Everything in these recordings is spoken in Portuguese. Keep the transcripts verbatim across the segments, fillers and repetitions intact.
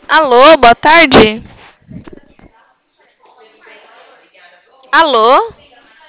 Alô, boa tarde. Alô?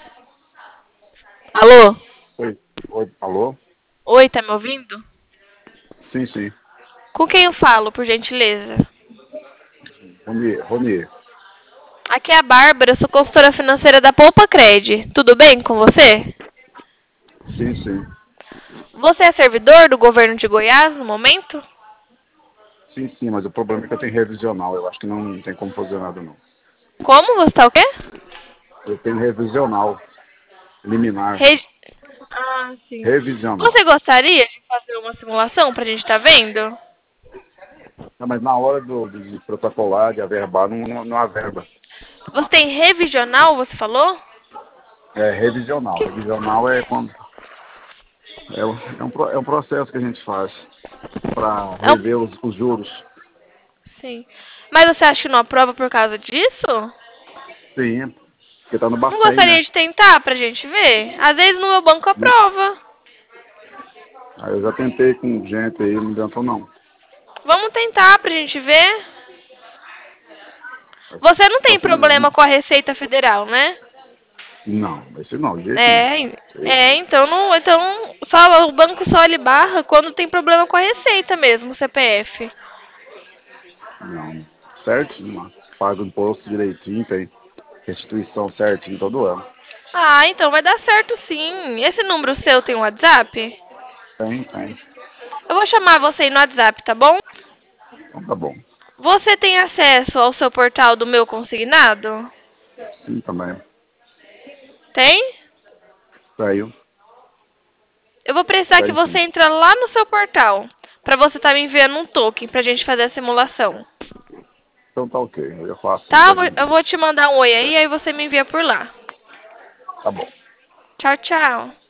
Alô? Oi, oi, alô? Oi, tá me ouvindo? Sim, sim. Com quem eu falo, por gentileza? Ronier, Ronier. Aqui é a Bárbara, eu sou consultora financeira da Poupa Cred. Tudo bem com você? Sim, sim. Você é servidor do governo de Goiás no momento? Sim, sim, mas o problema é que eu tenho revisional. Eu acho que não tem como fazer nada, não. Como? Você tá o quê? Eu tenho revisional, liminar, Re... Ah, sim. revisional. Você gostaria de fazer uma simulação pra gente tá vendo? Não, mas na hora do, de protocolar, de averbar, não, não, não averba. Você tem revisional, você falou? É revisional. Que... Revisional é quando é, um- é, um, pro- é um processo que a gente faz para É um... rever os, os juros. Sim. Mas você acha que não aprova por causa disso? Sim, porque tá no Não Bacen, gostaria né? de tentar pra gente ver? Às vezes no meu banco Não- aprova. Aí eu já tentei com gente aí, não adiantou não. Vamos tentar pra gente ver. Mas Você não só tem se problema com a Receita Federal, né? não, esse não, de jeito nenhum. É, é, então não, então só o banco só ele barra quando tem problema com a Receita mesmo, o C P F. Não, certinho, mano. Paga o imposto direitinho, tem restituição certinho todo ano. Ah, então vai dar certo sim. Esse número seu tem um WhatsApp? Tem, tem. Eu vou chamar você aí no WhatsApp, tá bom? Então tá bom. Você tem acesso ao seu portal do Meu Consignado? Sim, também. Tem? Saiu. Eu vou precisar que Tem você sim. entre lá no seu portal pra você estar me enviando um token pra gente fazer a simulação. Então tá ok. Eu faço sim, Tá? já Eu vou vi. eu vou te mandar um oi aí, aí você me envia por lá. Tá bom. Tchau, tchau.